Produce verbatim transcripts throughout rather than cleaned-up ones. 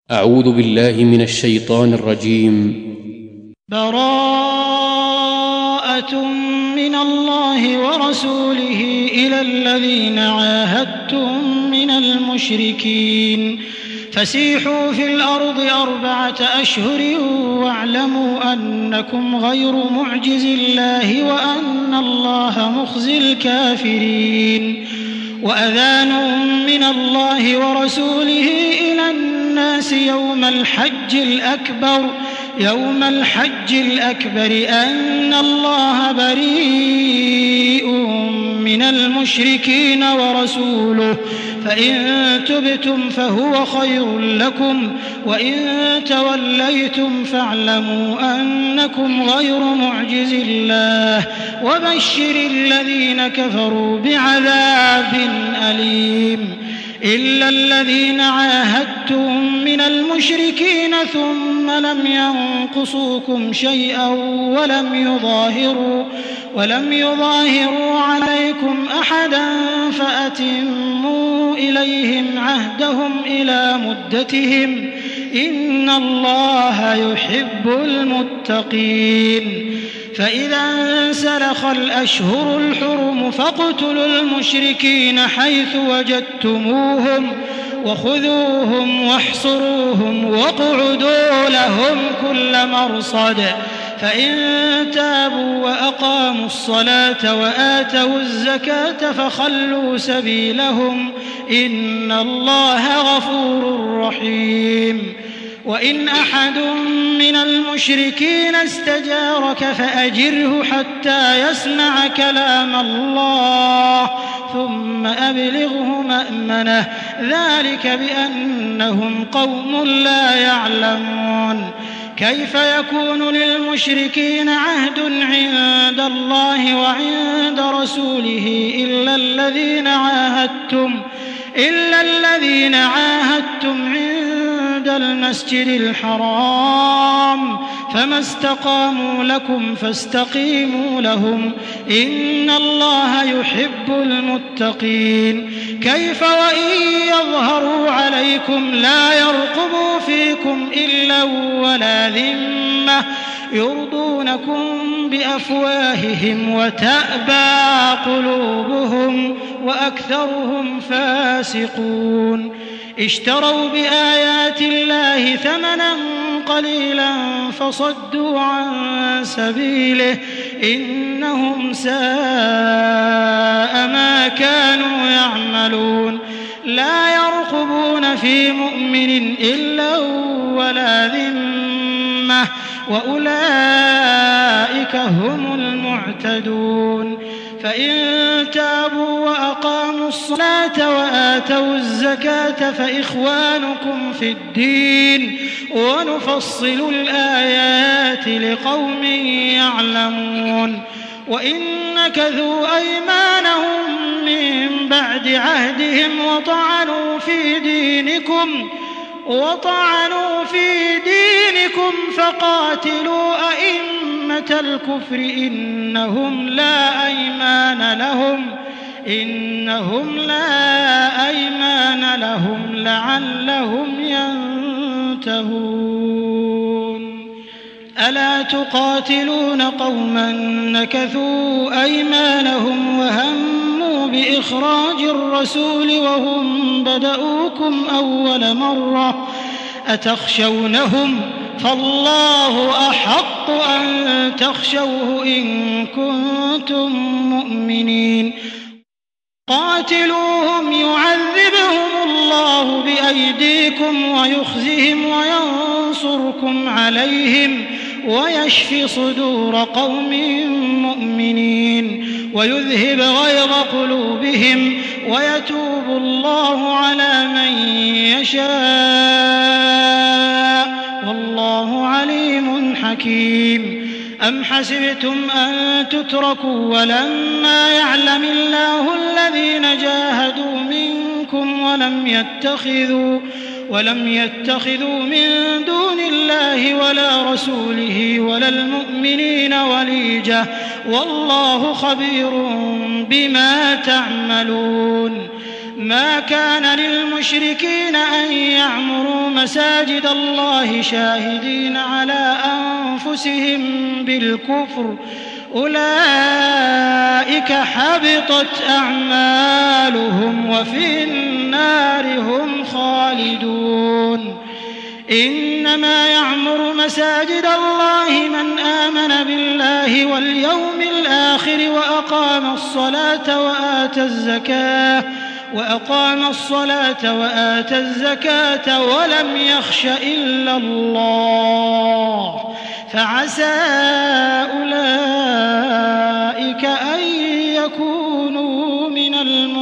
أعوذ بالله من الشيطان الرجيم. براءة من الله ورسوله إلى الذين عاهدتم من المشركين فسيحوا في الأرض أربعة أشهر واعلموا أنكم غير معجز الله وأن الله مخزي الكافرين. وأذان من الله ورسوله إلى الناس يوم الحج الأكبر يوم الحج الأكبر أن الله بريء من المشركين ورسوله فإن تبتم فهو خير لكم وإن توليتم فاعلموا أنكم غير معجز الله وبشر الذين كفروا بعذاب أليم. إلا الذين عاهدتم من المشركين ثم لم ينقصوكم شيئا ولم يظاهروا ولم يظاهروا عليكم أحدا فأتموا إليهم عهدهم إلى مدتهم إن الله يحب المتقين. فإذا انسلخ الأشهر الحرم فاقتلوا المشركين حيث وجدتموهم وخذوهم واحصروهم واقعدوا لهم كل مرصد فإن تابوا وأقاموا الصلاة وآتوا الزكاة فخلوا سبيلهم إن الله غفور رحيم. وإن أحد من المشركين استجارك فأجره حتى يسمع كلام الله ثم أبلغه مأمنه ذلك بأنهم قوم لا يعلمون. كيف يكون للمشركين عهد عند الله وعند رسوله إلا الذين عاهدتم إلا الذين عاهدتم عند المسجد الحرام فما استقاموا لكم فاستقيموا لهم إن الله يحب المتقين. كيف وإن يظهروا عليكم لا يرقبوا فيكم إلا ولا ذمة يرضونكم بأفواههم وتأبى قلوبهم وأكثرهم فاسقون. اشتروا بآيات الله ثمنا قليلا فصدوا عن سبيله إنهم ساء ما كانوا يعملون. لا يرقبون في مؤمن إلا ولا ذمة وأولئك هم المعتدون. فإن تابوا وأقاموا الصلاة وآتوا الزكاة فإخوانكم في الدين ونفصل الآيات لقوم يعلمون. وإن نكثوا أيمانهم من بعد عهدهم وطعنوا في دينكم وطعنوا في دينكم فقاتلوا أئمة الكفر إنهم لا أيمان لهم إنهم لا أيمان لهم لعلهم ينتهون. ألا تقاتلون قوما نكثوا أيمانهم وهموا بإخراج الرسول وهم بدؤوكم أول مرة أتخشونهم فالله أحق أن تخشوه إن كنتم مؤمنين. قاتلوهم يعذبهم الله بأيديكم ويخزهم وينصركم عليهم ويشفي صدور قوم مؤمنين ويذهب غيظ قلوبهم ويتوب الله على من يشاء والله عليم حكيم. أم حسبتم أن تتركوا ولما يعلم الله الذين جاهدوا منكم ولم يتخذوا ولم يتخذوا من دون الله ولا رسوله ولا المؤمنين وليجة والله خبير بما تعملون. ما كان للمشركين أن يعمروا مساجد الله شاهدين على أنفسهم بالكفر أولئك حبطت أعمالهم وفي النار هم خالدون إنما يعمر مساجد الله من آمن بالله واليوم الآخر وأقام الصلاة وآتى الزكاة وأقام الصلاة وآتى الزكاة ولم يخش إلا الله فعسى أولئك أن يكونوا من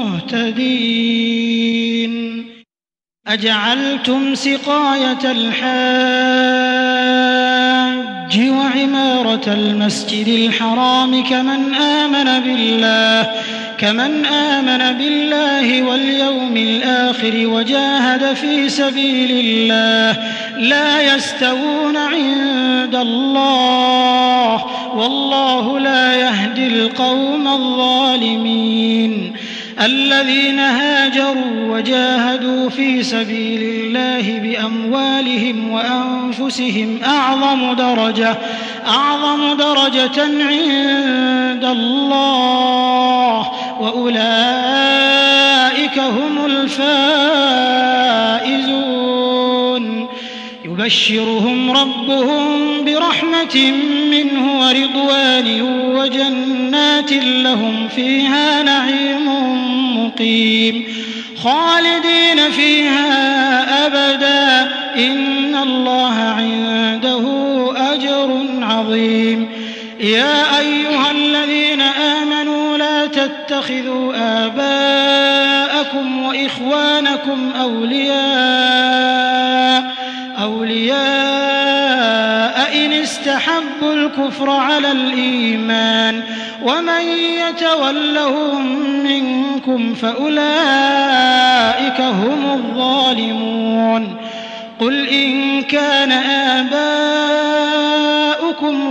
المهتدين أجعلتم سقاية الحاج وعمارة المسجد الحرام كمن آمن بالله كمن آمن بالله واليوم الآخر وجاهد في سبيل الله لا يستوون عند الله والله لا يهدي القوم الظالمين الذين هاجروا وجاهدوا في سبيل الله بأموالهم وأنفسهم أعظم درجة أعظم درجة عند الله وأولئك هم الفائزون يبشرهم ربهم برحمة منه ورضوان وجنات لهم فيها نعيم مقيم خالدين فيها أبدا إن الله عنده أجر عظيم يا أيها الذين آمنوا لا تتخذوا آباءكم وإخوانكم أولياء أولياء إن استحبوا الكفر على الإيمان ومن يتولهم منكم فأولئك هم الظالمون قل إن كان آباؤكم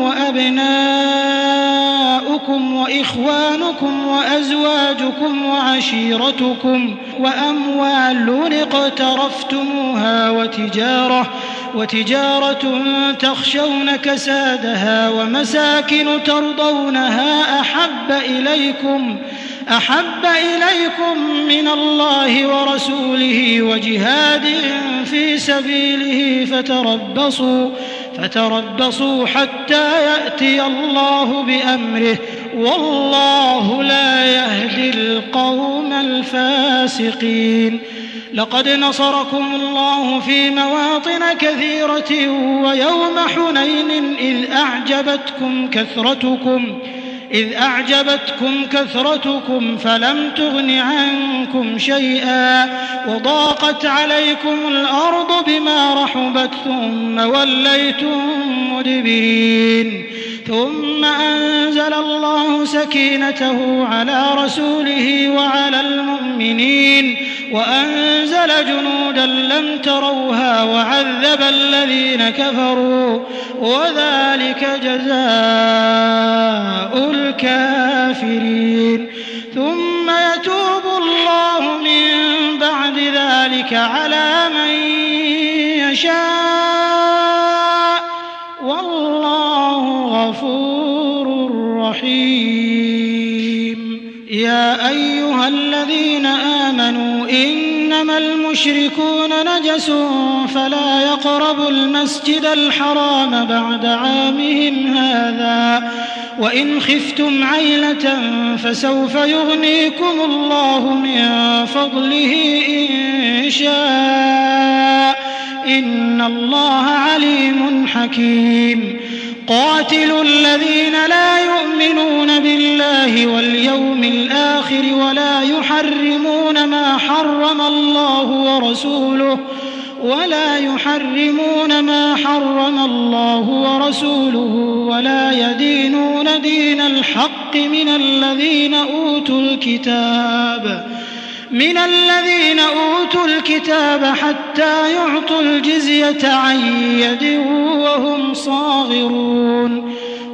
وأبناؤكم وإخوانكم وأزواجكم وعشيرتكم وأموال اقترفتموها وتجارة وتجارة تخشون كسادها ومساكن ترضونها أحب إليكم أحب إليكم من الله ورسوله وجهاد في سبيله فتربصوا فتربصوا حتى يأتي الله بأمره والله لا يهدي القوم الفاسقين لقد نصركم الله في مواطن كثيرة ويوم حنين إذ أعجبتكم كثرتكم إذ أعجبتكم كثرتكم فلم تغن عنكم شيئا وضاقت عليكم الأرض بما رحبت ثم وليتم مدبرين ثم أنزل الله سكينته على رسوله وعلى المؤمنين وأنزل جنودا لم تروها وعذب الذين كفروا وذلك جزاء الكافرين ثم يتوب الله من بعد ذلك على من يشاء والله غفور رحيم يا أيها الذين آمنوا إنما المشركون نجس فلا يقربوا المسجد الحرام بعد عامهم هذا وإن خفتم عيلة فسوف يغنيكم الله من فضله إن شاء إن الله عليم حكيم قاتلوا الذين لا يؤمنون بالله واليوم الآخر ولا يحرمون ما حرم الله ورسوله ولا يحرمون ما حرم الله ورسوله ولا يدينون دين الحق من الذين أوتوا الكتاب من الذين أوتوا الكتاب حتى يعطوا الجزية عن يد وهم صاغرون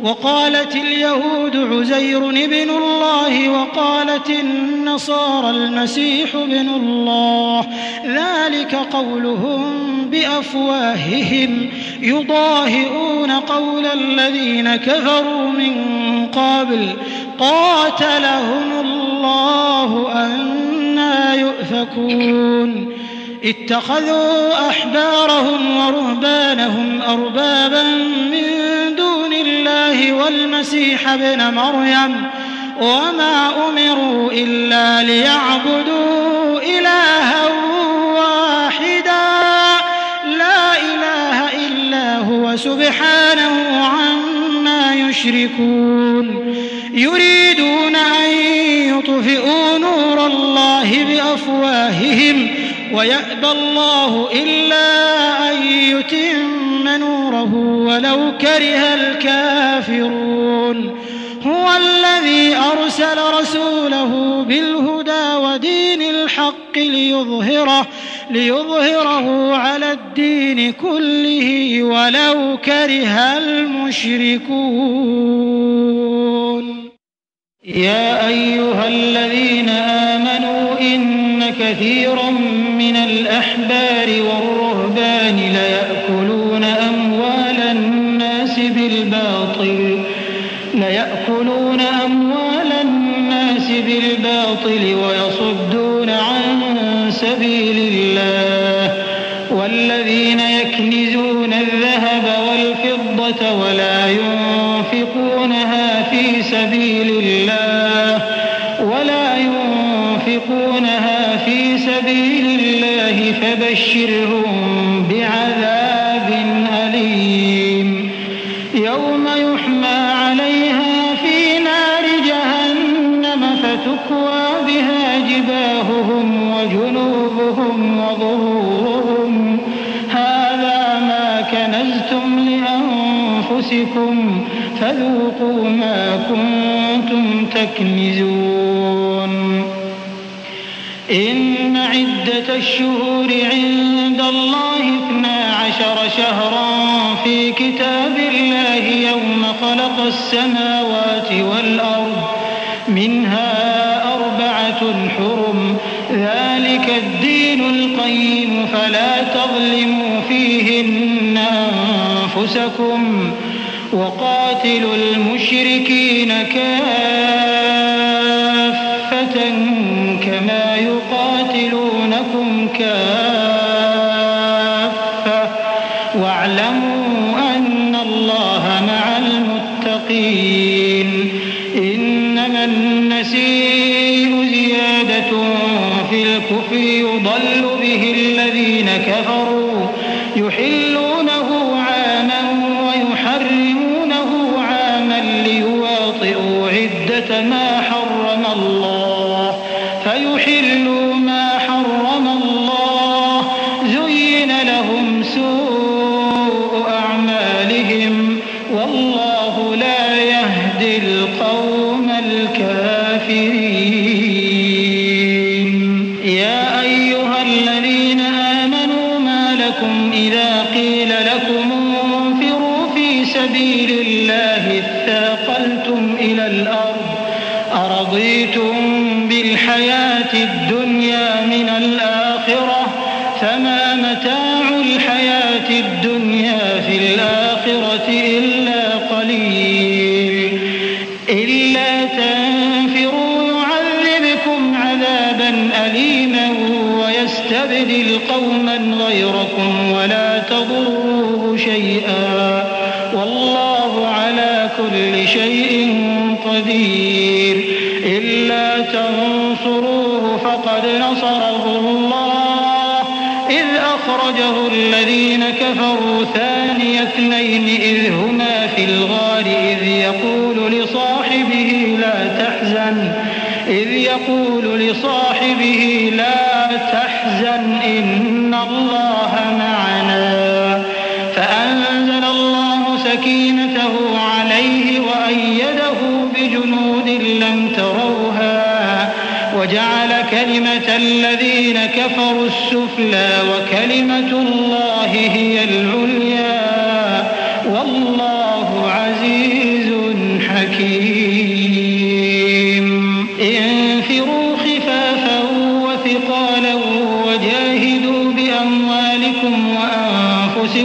وقالت اليهود عزير ابن الله وقالت النصارى المسيح ابن الله ذلك قولهم بأفواههم يضاهئون قول الذين كفروا من قبل قاتلهم الله أنى يؤفكون اتخذوا أحبارهم ورهبانهم أربابا من دون الله والمسيح ابن مريم وما أمروا إلا ليعبدوا إلها واحدا لا إله إلا هو سبحانه عما يشركون يريدون أن يطفئوا نور الله بأفواههم ويأبى الله إلا أن يتم نوره ولو كره الكافرون هو الذي أرسل رسوله بالهدى ودين الحق ليظهره, ليظهره على الدين كله ولو كره المشركون يا أيها الذين آمنوا إن كثيرا من الأحبار والرهبان ليأكلون أموال الناس بالباطل ليأكلون أموال الناس بالباطل ويصدون عن سبيل الله والذين يكنزون الذهب والفضة ولا ينفقونها في سبيل الله ولا ينفقونها في سبيل الله فبشرهم بعذاب أليم يوم يحمى عليها في نار جهنم فتكوى بها جباههم وجنوبهم وظهورهم هذا ما كنزتم لأنفسكم فذوقوا ما كنتم تكنزون إن عدة الشهور عند الله اثنا عشر شهرا في كتاب الله يوم خلق السماوات والأرض منها أربعة حرم ذلك الدين القيم فلا تظلموا فيهن أنفسكم وقاتلوا المشركين كافة كما يقاتلونكم كافة واعلموا أن الله مع المتقين إنما النسيء زيادة في الكفر يضل به الذين كفروا يحلونه عاما ويحرمونه عاما ليواطئوا عدة ما حرم الله فيحلوا ما حرم الله زين لهم سوء أعمالهم والله لا يهدي القوم الكافرين يا أيها الذين آمنوا ما لكم إذا قيل لكم انفروا في سبيل الله اثاقلتم إلى الأرض أرضيتم بالحياة الدنيا من الآخرة فما متاع الحياة الدنيا في الآخرة إلا قليل إلا تنفروا يعذبكم عذابا أليما ويستبدل قوما غيركم ولا تضروه شيئا والله على كل شيء قدير إلا تنصروه فقد نصره الله إذ أخرجه الذين كفروا ثاني اثنين إذ هما في الغار إذ يقول لصاحبه لا تحزن إذ يقول لصاحبه لا تحزن إن الله معنا فأنزل الله سكينته عليه وأيده بجنود لم تروها وجعل كلمة الذين كفروا السفلى وكلمة الله هي العليا والله عزيز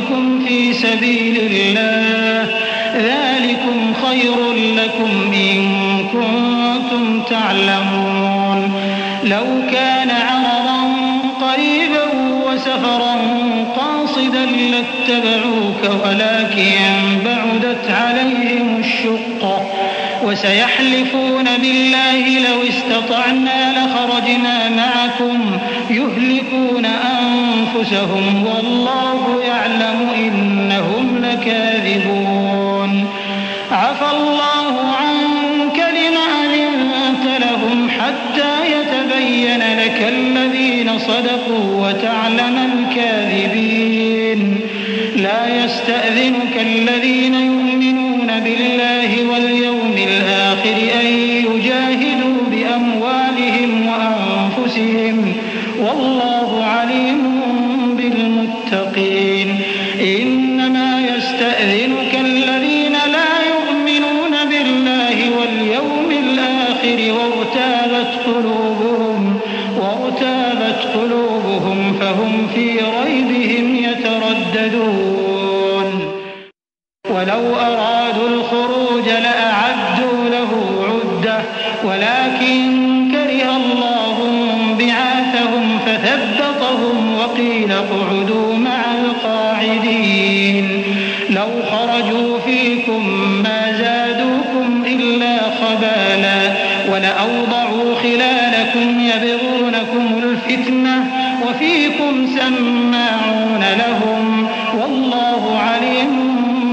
بكم في سبيل الله ذلكم خير لكم إن كنتم تعلمون. لو كان عرضا قريبا وسفرا قاصدا لاتبعوك ولكن بعدت عليهم الشقة وسيحلفون بالله لو استطعنا لخرجنا معكم يهلكون أنفسهم والله يعلم إنهم لكاذبون. عفى الله عنك لم أذنت لهم حتى يتبين لك الذين صدقوا وتعلم الكاذبين. لا يستأذنك الذين يؤمنون بالله واليوم الآخر أن يجاهدوا بأموالهم وأنفسهم والله عليم بالمتقين. إنما يستأذنك الذين لا يؤمنون بالله واليوم الآخر وارتابت قلوبهم وارتابت قلوبهم فهم في ريبهم يترددون. ولو أرادوا الخروج لأعدوا له عدة ولكن كره الله بعاثهم فثبطهم وقيل اقعدوا مع القاعدين. لو خرجوا فيكم ما زادوكم إلا خبالا ولأوضعوا خلالكم يبغونكم الفتنة وفيكم سماعون لهم والله عليم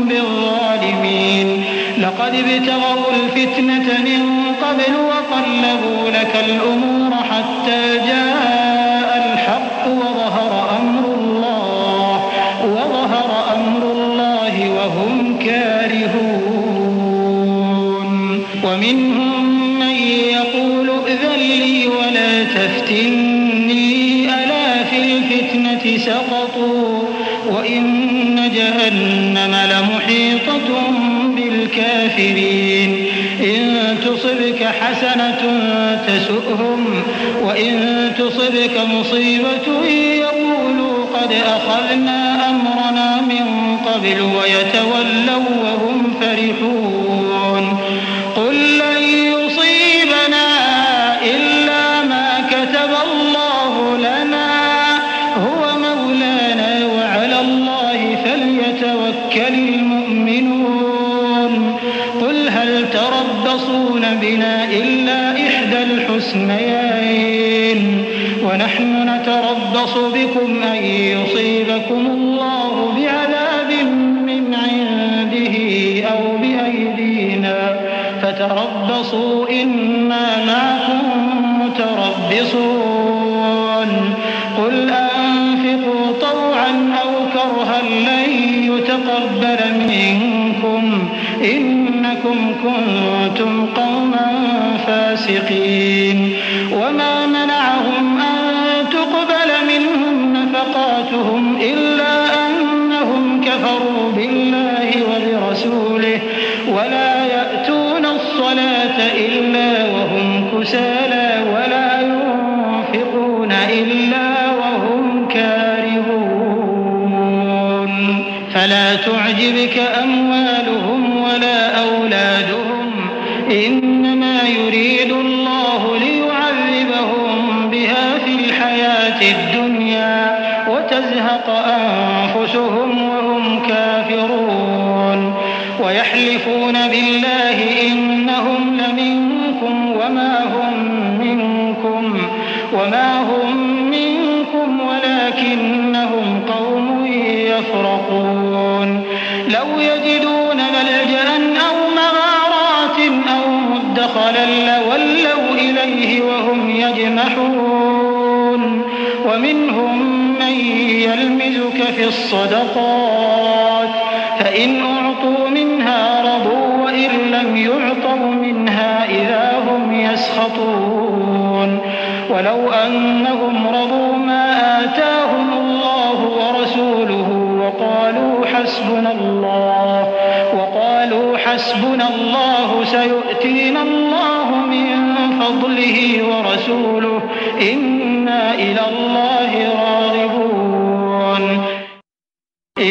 بالظالمين. لقد ابتغوا الفتنة من قبل وقلبوا لك الأمور حتى جاء الحق وظهر أمر الله وظهر أمر الله وهم كارهون. ومنهم من يقول ائذن لي ولا تفتني ألا في الفتنة سقطوا وإن جهنم لمحيطة بالكافرين. إن تصبك حسنة تسؤهم وإن تصبك مصيبة يقولوا قد أخذنا أمرنا من قبل ويتولوا وهم فرحون. قل لن يصيبنا إلا ما كتب الله لنا هو مولانا وعلى الله فليتوكل المؤمنون. قل هل تربصون بنا إلا إحدى الحسنيين ونحن نتربص بكم أن يصيبكم الله بعذاب من عنده أو بأيدينا فتربصوا إنا معكم متربصون. قل أنفقوا طوعا أو كرها لن يتقبل منكم إنكم كنتم قوما فاسقين. وما منعهم أن تقبل منهم نفقاتهم إلا أنهم كفروا بالله وبرسوله ولا يأتون الصلاة إلا وهم كسالى ولا ينفقون إلا وهم كارهون. فلا تعجبك أموالهم ولا أولادهم إنما يريد الله ليعذبهم بها في الحياة الدنيا وتزهق أنفسهم وهم كافرون. ويحلفون بالله إنهم لمنكم وما هم منكم وما هم منكم ولكنهم قوم يفرقون. لو يجدون ملجأ أو مغارات أو مدخلا لولوا إليه وهم يجمحون. ومنهم من يلمزك في الصدقات فإن أعطوا منها رضوا وإن لم يعطوا منها إذا هم يسخطون. ولو أنهم رضوا ما آتاهم الله ورسوله وقالوا حسبنا الله وقالوا حسبنا الله سيؤتينا الله من فضله ورسوله إنا إلى الله راغبون. إن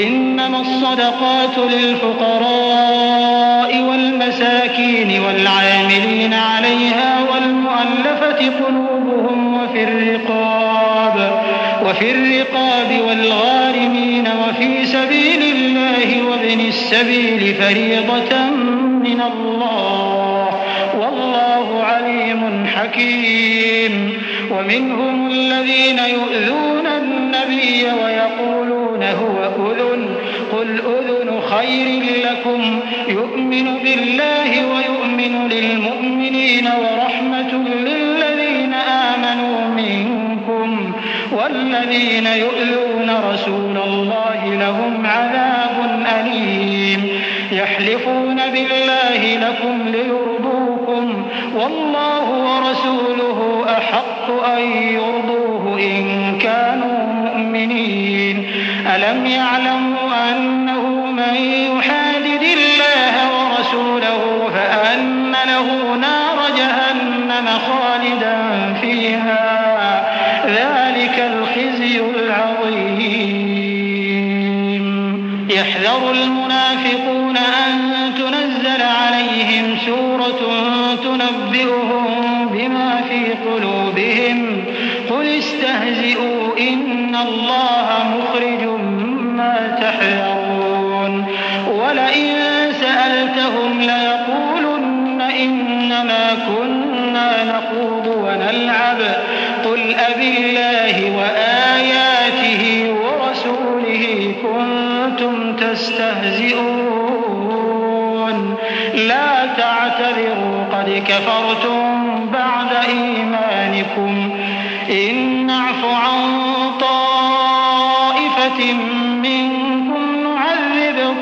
إنما الصدقات للفقراء والمساكين والعاملين عليها والمؤلفة قلوبهم وفي الرقاب وفي الرقاب والغارمين وفي سبيل الله وابن السبيل فريضة من الله والله عليم حكيم. ومنهم الذين يؤذون النبي ويقولون هو أذن قل أذن خير لكم يؤمن بالله ويؤمن للمؤمنين ورحمة للذين آمنوا منكم والذين يؤذون رسول الله لهم عذاب أليم. يحلفون بالله لكم ليرضوكم والله ورسوله أحق أن يرضوه إن كانوا مؤمنين. ألم يعلموا أنه من يحادد الله ورسوله فأن له نار جهنم خالدا فيها ذلك الخزي العظيم. يحذر المنافقون أن تنزل عليهم سورة تنبئهم بما في قلوبهم قل استهزئوا إن الله مخرج ما تحذرون. ولئن سألتهم ليقولن إنما كنا نخوض ونلعب قل أبالله وآياته ورسوله كنتم تستهزئون لا تعتذروا قد كفرتم بعد إيمانكم إن نعف عن طائفة منكم نعذب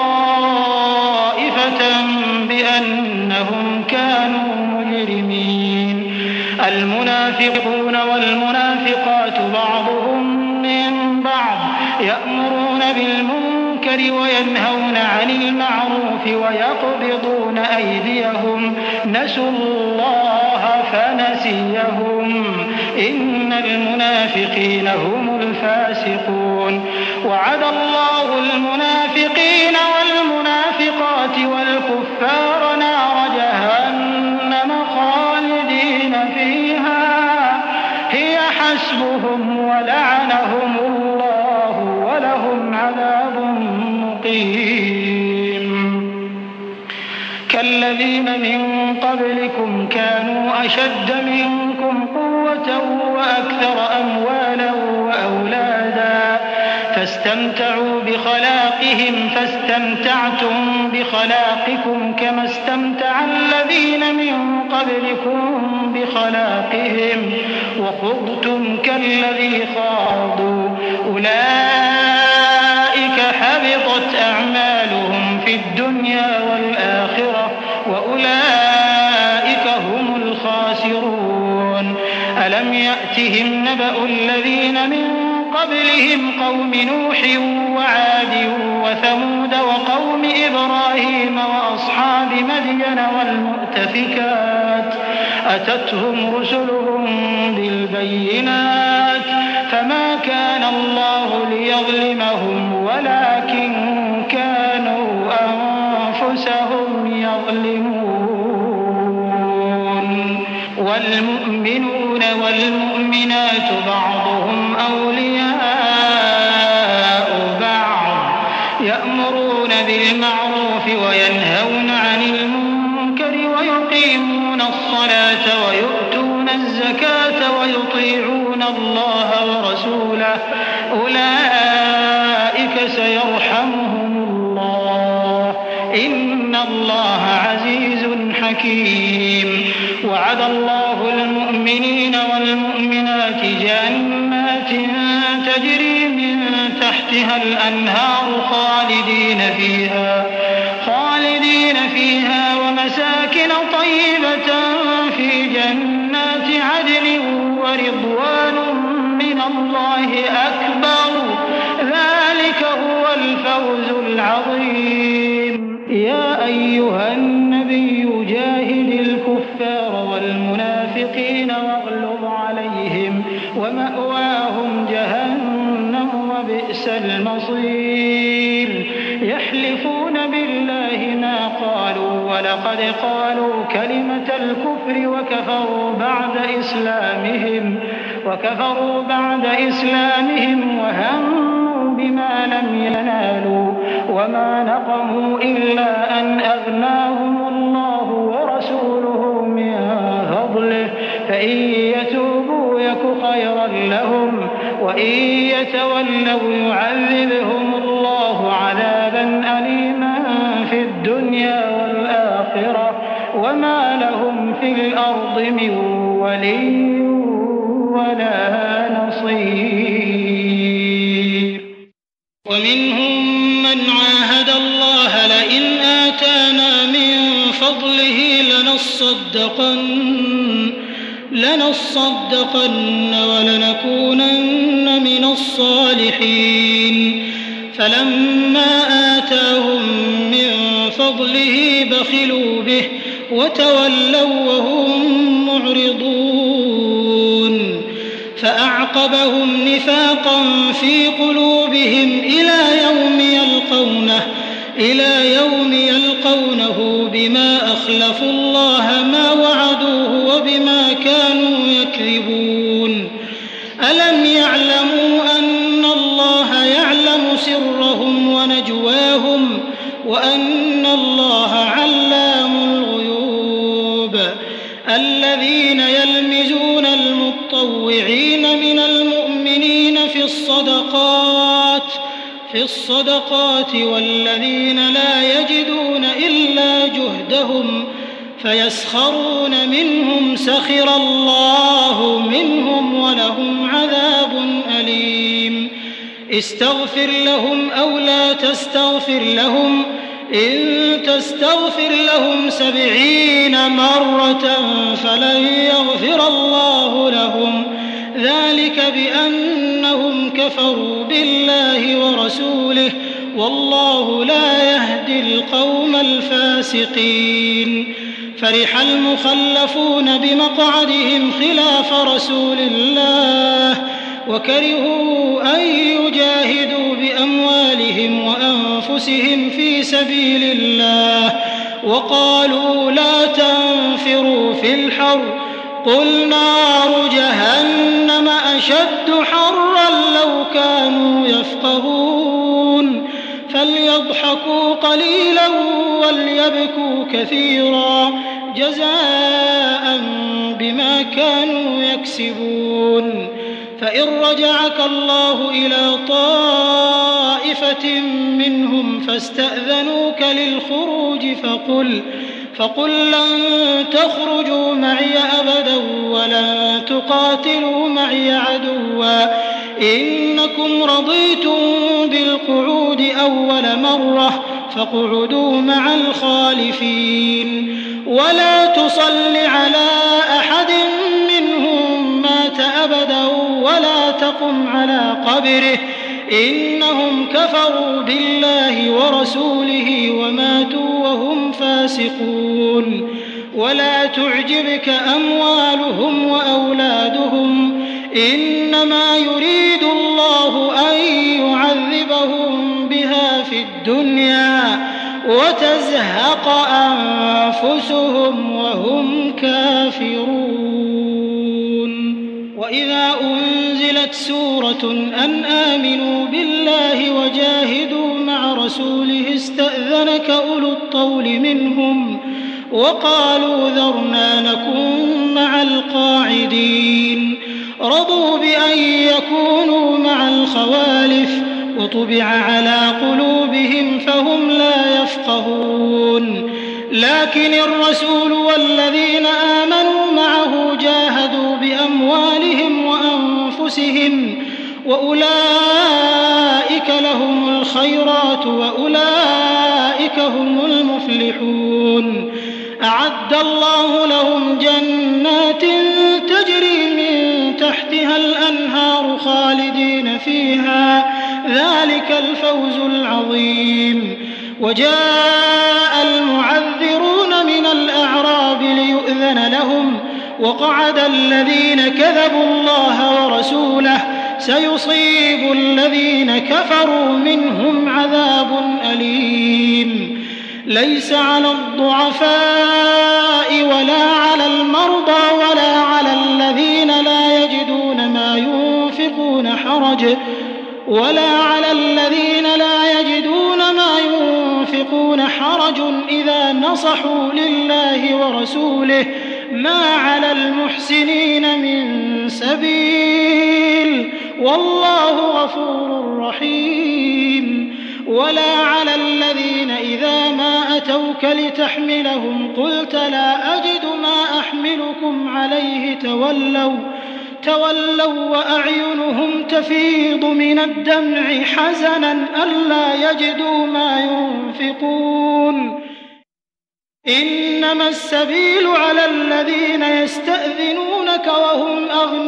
طائفة بأنهم كانوا مجرمين. المنافقون والمنافقات بعضهم من بعض يأمرون بالمنكر وينهون عن المعروف ويقبضون أيديهم نسوا الله فنسيهم إن المنافقين هم الفاسقون. وعد الله المنافقين والمنافقات والكفار نار جهنم خالدين فيها هي حسبهم ولعنهم الله ولهم عذاب مقيم. كالذين من قبلكم كانوا أشد منكم قوة وأكثر أموالا وأولادا فاستمتعوا بخلاقهم فاستمتعتم بخلاقكم كما استمتع الذين من قبلكم بخلاقهم وخضتم كالذي خاضوا أولئك حبطت أعمالهم في الدنيا والآخرة وأولئك هم الخاسرون. ألم يأتهم نبأ الذين من قبلهم قوم نوح وعاد وثمود وقوم إبراهيم وأصحاب مدين والمؤتفكات أتتهم رسلهم بالبينات فما كان الله ليظلمهم ولكن كانوا أنفسهم يظلمون. والمؤمنون والمؤمنات بعضهم أولياء بعض يأمرون بالمعروف وينهون عن المنكر ويقيمون الصلاة ويؤتون الزكاة ويطيعون الله ورسوله أولئك سيرحمهم الله إن الله عزيز حكيم. وعد الله المؤمنين والمؤمنات جنات تجري من تحتها الأنهار خالدين فيها خالدين فيها ومساكن طيبة في جنات عدن ورضوان من الله أكبر ذلك هو الفوز العظيم. يا أيها النبي جاهد الكفار والمنافقين واغلظ عليهم ومأواهم جهنم وبئس المصير. يحلفون بالله ما قالوا ولقد قالوا كلمة الكفر وكفروا بعد إسلامهم وكفروا بعد إسلامهم وهموا بما لم ينالوا وما نقموا إلا أن أغناهم الله ورسوله من فضله فإن يتوبوا يك خيرا لهم وإن يتولوا يعذبهم الله عذابا أليما في الدنيا والآخرة وما لهم في الأرض من ولي ولا نصير. ومنهم من عاهد الله لئن آتانا من فضله لنصدقن لنصدقن ولنكونن من الصالحين فلما آتاهم من فضله بخلوا به وتولوا وهم معرضون فأعقبهم نفاقا في قلوبهم إلى يوم يلقونه إلى يوم يلقونه بما أخلفوا الله ما وعدوه وبما كانوا يكذبون. ألم يعلموا أن الله يعلم سرهم ونجواهم وأن الله علام الغيوب. الذين يلمزون المطوعين من المؤمنين في الصدقات في الصدقات والذين لا يجدون إلا جهدهم فيسخرون منهم سخر الله منهم ولهم عذاب أليم. استغفر لهم أو لا تستغفر لهم إن تستغفر لهم سبعين مرة فلن يغفر الله لهم ذلك بأنهم كفروا بالله ورسوله والله لا يهدي القوم الفاسقين. فرح المخلفون بمقعدهم خلاف رسول الله وكرهوا أن يجاهدوا بأموالهم وأنفسهم في سبيل الله وقالوا لا تنفروا في الحر قل نار جهنم أشد حرا لو كانوا يفقهون فليضحكوا قليلا وليبكوا كثيرا جزاء بما كانوا يكسبون. فإن رجعك الله إلى طائفة منهم فاستأذنوك للخروج فقل فقل لن تخرجوا معي أبدا ولن تقاتلوا معي عدوا إنكم رضيتم بالقعود أول مرة فاقعدوا مع الخالفين ولا تصل على أحد منهم مات أبدا ولا تقم على قبره إنهم كفروا بالله ورسوله وماتوا وهم فاسقون. ولا تعجبك أموالهم وأولادهم إنما يريد الله أن يعذبهم بها في الدنيا وتزهق أنفسهم وهم كافرون. وإذا أنزلت سورة أن آمنوا بالله وجاهدوا مع رسوله استأذنك أولو الطول منهم وقالوا ذرنا نكن مع القاعدين. رضوا بأن يكونوا مع الخوالف وطبع على قلوبهم فهم لا يفقهون. لكن الرسول والذين آمنوا معه جاهدوا بأموالهم وأنفسهم وأولئك لهم الخيرات وأولئك هم المفلحون. أعد الله لهم جنات تجري من تحتها الأنهار خالدين فيها ذلك الفوز العظيم. وجاء المعذرون من الأعراب ليؤذن لهم وقعد الذين كذبوا الله ورسوله سيصيب الذين كفروا منهم عذاب أليم. ليس على الضعفاء ولا على المرضى ولا على الذين لا يجدون ما ينفقون حرج ولا على الذين لا يجدون ما ينفقون حرج إذا نصحوا لله ورسوله ما على المحسنين من سبيل والله غفور رحيم. ولا على الذين إذا ما أتوك لتحملهم قلت لا أجد ما أحملكم عليه تولوا تولوا وأعينهم تفيض من الدمع حزنا ألا يجدوا ما ينفقون. إنما السبيل على الذين يستأذنونك وهم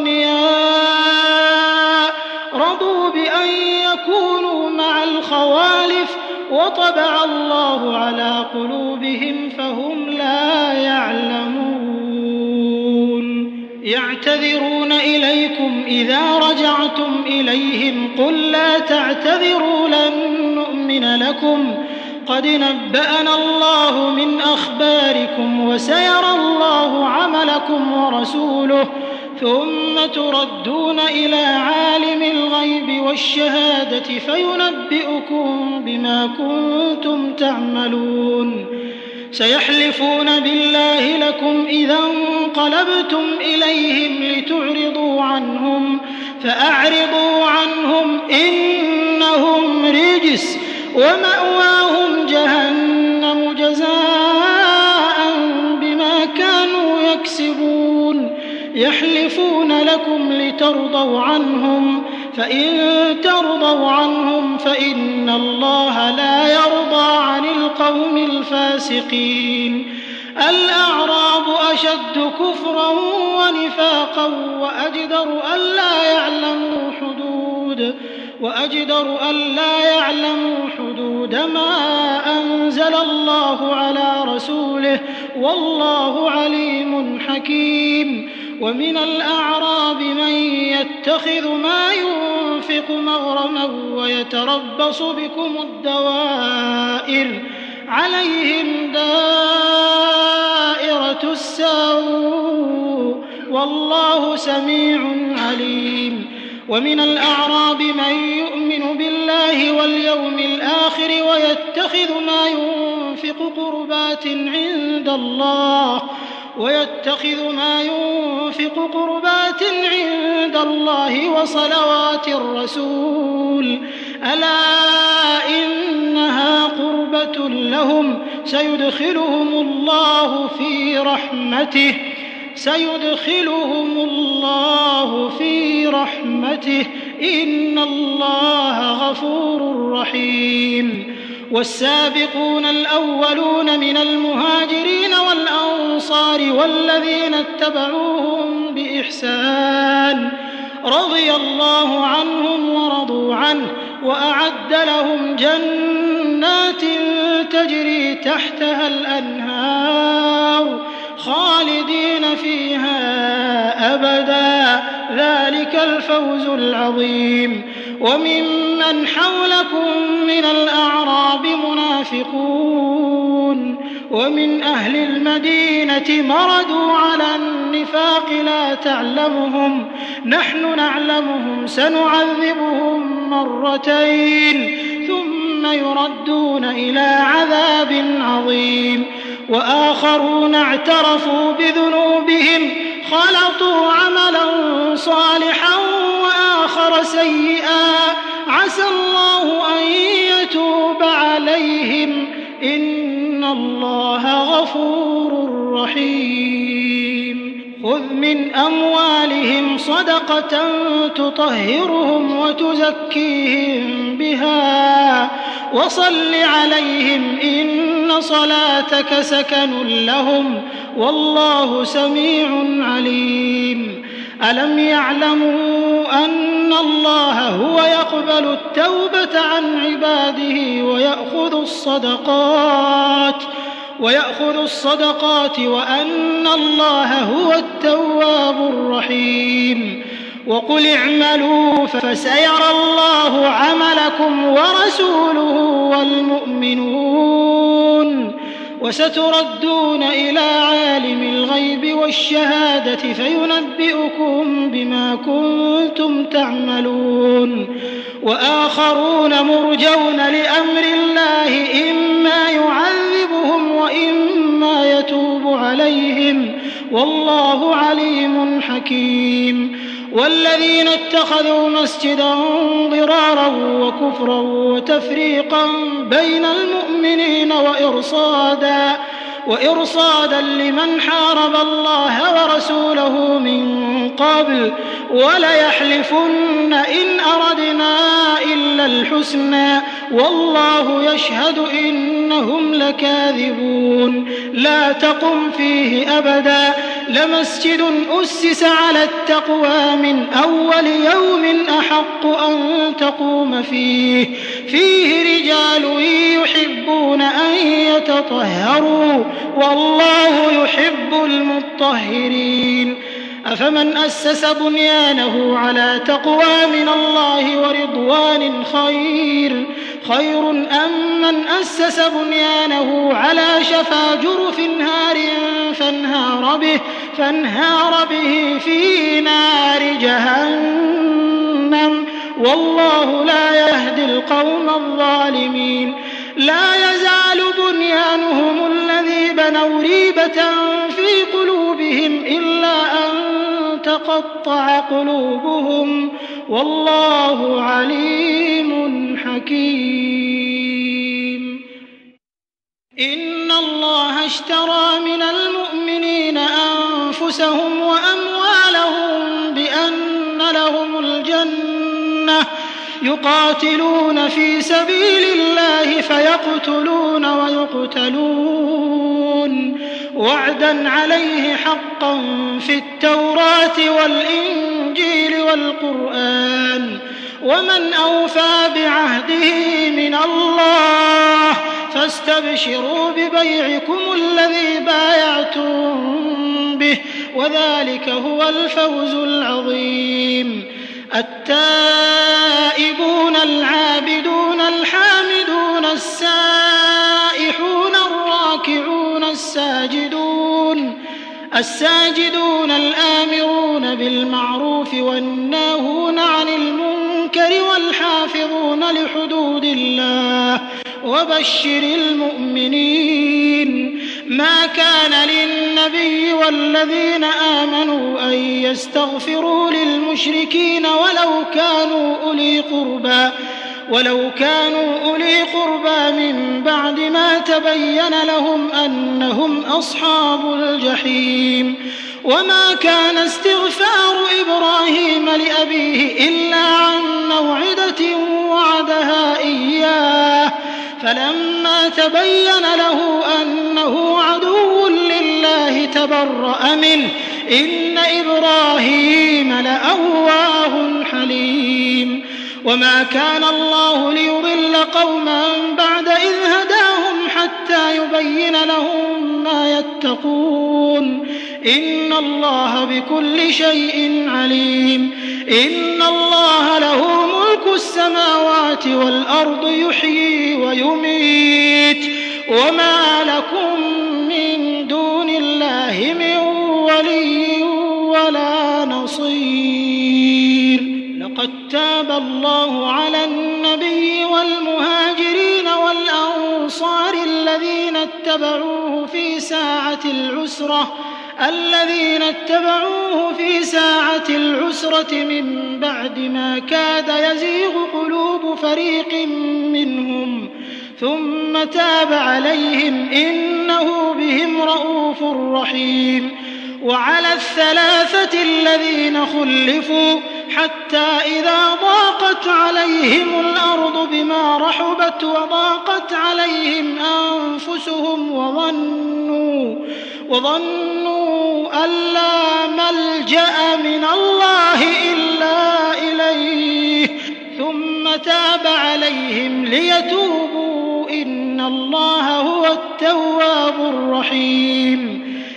أغنياء رضوا بأن يكونوا مع الخوالف وطبع الله على قلوبهم فهم لا يعلمون. يعتذرون إليكم إذا رجعتم إليهم قل لا تعتذروا لن نؤمن لكم قد نبأنا الله من أخباركم وسيرى الله عملكم ورسوله ثم تردون إلى عالم الغيب والشهادة فينبئكم بما كنتم تعملون. سيحلفون بالله لكم إذا انقلبتم إليهم لتعرضوا عنهم فأعرضوا عنهم إنهم رجس ومأواهم جهنم جزاء بما كانوا يكسبون. يحلفون لكم لترضوا عنهم فإن ترضوا عنهم فإن الله لا يرضى عن القوم الفاسقين. الأعراب أشد كفرا ونفاقا وأجدر ألا يعلموا حدود وأجدر ألا يعلموا حدود ما أنزل الله على رسوله والله عليم حكيم. ومن الأعراب من يتخذ ما ينفق مغرما ويتربص بكم الدوائر عليهم دائرة السوء والله سميع عليم. ومن الأعراب من يؤمن بالله واليوم الآخر ويتخذ ما ينفق قربات عند الله ويتخذ ما ينفق قربات عند الله وصلوات الرسول ألا إنها قربة لهم سيدخلهم الله في رحمته سيدخلهم الله في رحمته إن الله غفور رحيم. والسابقون الأولون من المهاجرين والأنصار والذين اتبعوهم بإحسان رضي الله عنهم ورضوا عنه وأعد لهم جنات تجري تحتها الأنهار خالدين فيها أبدا ذلك الفوز العظيم. وممن حولكم من الأعراب منافقون ومن أهل المدينة مردوا على النفاق لا تعلمهم نحن نعلمهم سنعذبهم مرتين ثم يردون إلى عذاب عظيم. وآخرون اعترفوا بذنوبهم خلطوا عملا صالحا وآخر سيئا عسى الله أن يتوب عليهم إن الله غفور رحيم. خذ من أموالهم صدقة تطهرهم وتزكيهم بها وصل عليهم إن صلاتك سكن لهم والله سميع عليم. ألم يعلموا أن الله هو يقبل التوبة عن عباده ويأخذ الصدقات ويأخذ الصدقات وأن الله هو التواب الرحيم. وقل اعملوا فسيرى الله عملكم ورسوله والمؤمنون وستردون إلى عالم الغيب والشهادة فينبئكم بما كنتم تعملون وآخرون مرجون لأمر الله إما يعذبهم وإما يتوب عليهم والله عليم حكيم والذين اتخذوا مسجدا ضرارا وكفرا وتفريقا بين المؤمنين وإرصادا وإرصادا لمن حارب الله ورسوله من قبل وليحلفن إن أردنا إلا الحسنى والله يشهد إنهم لكاذبون لا تقم فيه أبدا لمسجد أسس على التقوى من أول يوم أحق أن تقوم فيه فيه رجال يحبون أن يتطهروا والله يحب المطهرين أفمن أسس بنيانه على تقوى من الله ورضوان خير خير أم من أسس بنيانه على شفا جرف نهار فانهار به, فانهار به في نار جهنم والله لا يهدي القوم الظالمين لا يزال بنيانهم الذي بنوا ريبة في قلوبهم إلا أن تقطع قلوبهم والله عليم حكيم إن الله اشترى من المؤمنين أنفسهم وأموالهم بأن لهم الجنة يقاتلون في سبيل الله فيقتلون ويقتلون وعدا عليه حقا في التوراة والإنجيل والقرآن ومن أوفى بعهده من الله فاستبشروا ببيعكم الذي بايعتم به وذلك هو الفوز العظيم التائبون العابدون الحامدون السائحون الراكعون الساجدون الساجدون الآمرون بالمعروف والناهون عن المنكر والحافظون لحدود الله وبشر المؤمنين ما كان للنبي والذين آمنوا أن يستغفروا للمشركين ولو كانوا أولي قربى ولو كانوا أولي قربى من بعد ما تبين لهم أنهم أصحاب الجحيم وما كان استغفار إبراهيم لأبيه إلا عن موعدة وعدها إياه فلما تبين له أنه عدو لله تبرأ منه إن إبراهيم لأواه حليم وما كان الله ليضل قوما بعد إذ هداهم حتى يبين لهم ما يتقون إن الله بكل شيء عليم إن الله له ملك السماوات والأرض يحيي ويميت وما لكم من دون الله من ولي ولا نصير لقد تاب الله على النبي والمهاجرين والأنصار الذين اتبعوه في ساعة العسرة الذين اتبعوه في ساعة العسرة من بعد ما كاد يزيغ قلوب فريق منهم ثم تاب عليهم إنه بهم رءوف رحيم وعلى الثلاثة الذين خلفوا حتى إذا ضاقت عليهم الأرض بما رحبت وضاقت عليهم أنفسهم وظنوا وظنوا أن لا ملجأ من الله إلا إليه ثم تاب عليهم ليتوبوا إن الله هو التواب الرحيم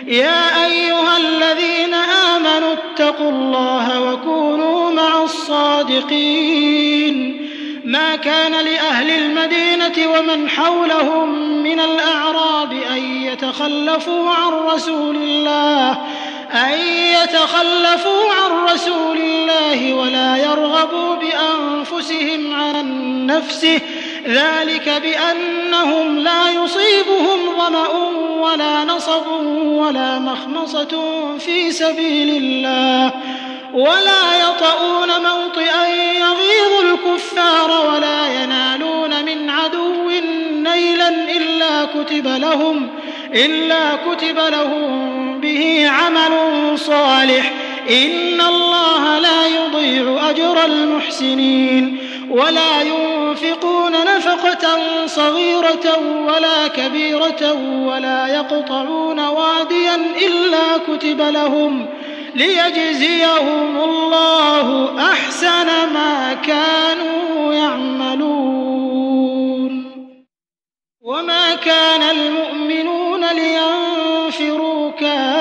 يا أيها الذين آمنوا اتقوا الله وكونوا مع الصادقين ما كان لأهل المدينة ومن حولهم من الأعراب أن يتخلفوا عن رسول الله أن يتخلفوا عن رسول الله ولا يرغبوا بأنفسهم عن نفسه ذلك بأنهم لا يصيبهم ظمأ ولا نصب ولا مخمصة في سبيل الله ولا يطؤون موطئا يغيظ الكفار ولا ينالون من عدو نيلا إلا كتب لهم إلا كتب لهم به عمل صالح إن الله لا يضيع أجر المحسنين ولا ينفقون نفقة صغيرة ولا كبيرة ولا يقطعون واديا إلا كتب لهم ليجزيهم الله أحسن ما كانوا يعملون وما كان المؤمنون لينفروا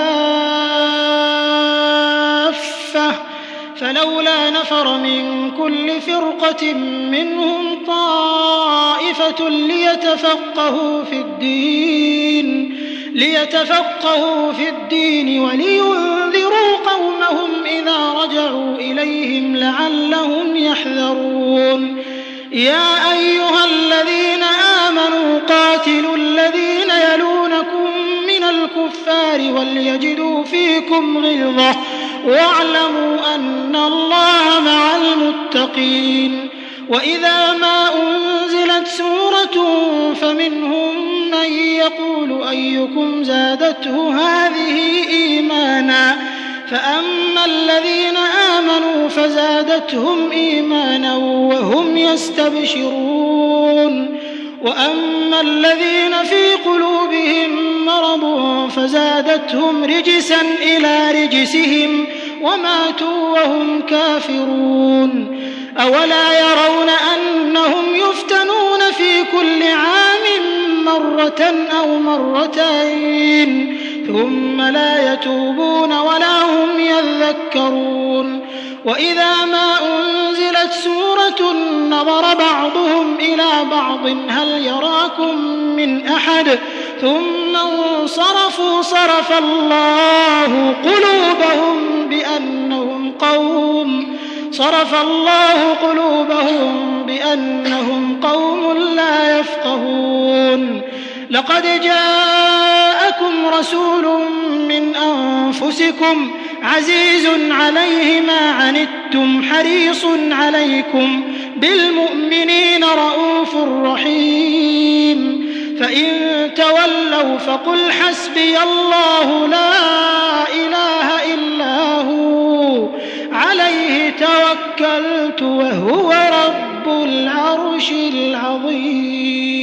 كافة فلولا نفر من كل فرقة منهم طائفة ليتفقهوا في الدين ليتفقهوا في الدين ولينذروا قومهم إذا رجعوا إليهم لعلهم يحذرون يا أيها الذين آمنوا قاتلوا الذين يلونكم من الكفار وليجدوا فيكم غلظة واعلموا أن الله مع المتقين وإذا ما أنزلت سورة فمنهم من يقول أيكم زادته هذه إيمانا فأما الذين آمنوا فزادتهم إيمانا وهم يستبشرون وأما الذين في قلوبهم مرض فزادتهم رجسا إلى رجسهم وماتوا وهم كافرون أولا يرون أنهم يفتنون في كل عام مرة أو مرتين ثم لا يتوبون ولا هم يذكرون وإذا ما أنزلت سورة نظر بعضهم إلى بعض هل يراكم من أحد ثم انصرفوا صرف الله قلوبهم بأنهم قوم صرف الله قلوبهم بأنهم قوم لا يفقهون لقد جاءكم رسول من أنفسكم عزيز عليه ما عنتم حريص عليكم بالمؤمنين رؤوف رحيم فإن تولوا فقل حسبي الله لا إله إلا هو عليه توكلت وهو رب العرش العظيم